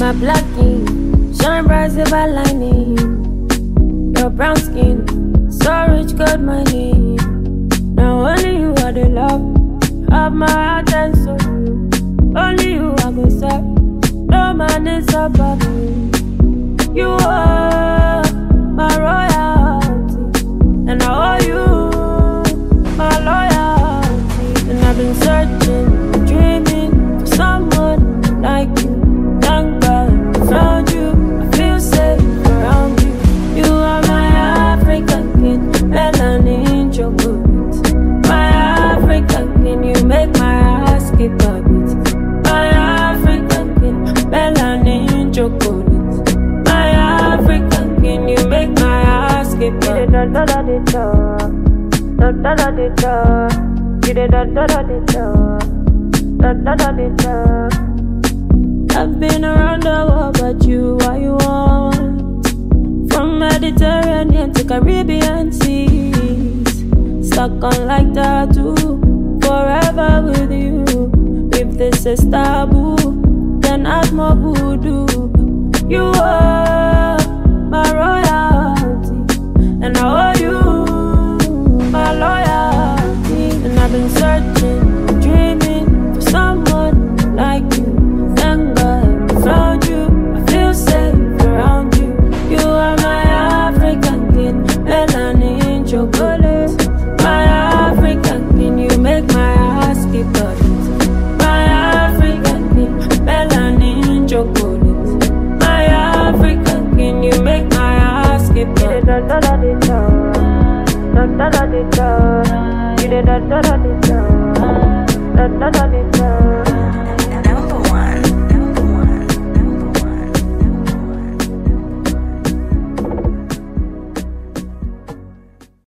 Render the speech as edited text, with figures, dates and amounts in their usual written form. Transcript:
my black skin, shine bright silver lining. Your brown skin, so rich, good money. Now only you are the love of my heart and soul. Only you I go serve, no man is above you. You are my royalty, and I owe you my loyalty. And I've been searching, dreaming for someone like you. Thank God I found you, I feel safe around you. You are my African king, melanin chocolate. My African king, you make my heart skip a beat. My African king, melanin chocolate. My African king, you make my heart skip a beat. Da da da da da da da da da. Da da da da da da da da da. I've been around the world, but you, what you want? From Mediterranean to Caribbean seas, stuck on like tattoo, forever with you. If this is taboo, then add more voodoo. You are my royalty, and I owe you my loyalty. And I've been searching, dreaming for someone like you. Thank God I found you, I feel safe around you. You are my African king, melanin chocolate. My African king, you make my heart skip a beat. My African king, melanin chocolate. My African king, you make my heart skip a beat. Da da da da da da da da da da da da da da da da da da da.